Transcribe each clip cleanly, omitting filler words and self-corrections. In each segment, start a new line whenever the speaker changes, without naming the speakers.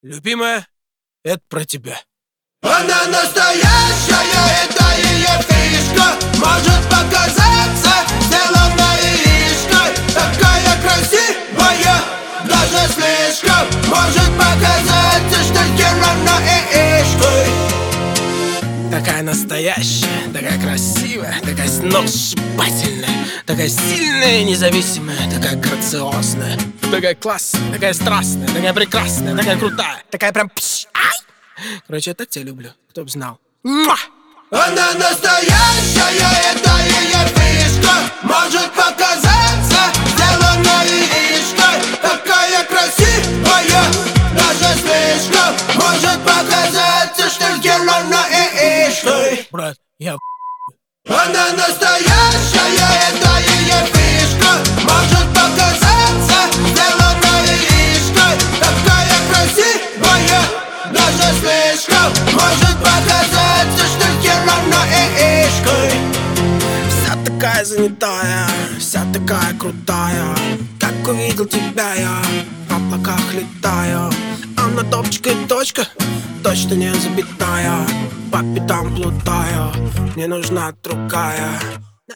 Любимая, это про тебя.
Она настоящая, это ее фишка. Может показаться сделанной яичкой. Такая красивая, даже слишком. Может показаться, что сделана яичкой.
Такая настоящая, такая красивая, такая сногсшибательная, такая сильная и независимая, такая грациозная, такая классная, такая страстная, такая прекрасная, такая крутая, такая прям ай! Короче, я так тебя люблю, кто б знал. Муа!
Она настоящая, это ее фишка. Может показаться сделанной яичкой. Такая красивая, даже слишком. Может показаться, что сделана яичкой.
Брат, я
Она настоящая, это ее фишка. Может показаться сделанной яичкой. Такая красивая, даже слишком. Может показаться, что сделана яичкой.
вся такая занятая, вся такая крутая. Как увидел тебя я, в облаках летаю. Она топчик и точка, точно не запятая. По пятам плутаю, мне нужна другая.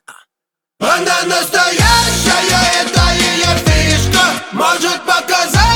Она настоящая, это ее фишка. Может показаться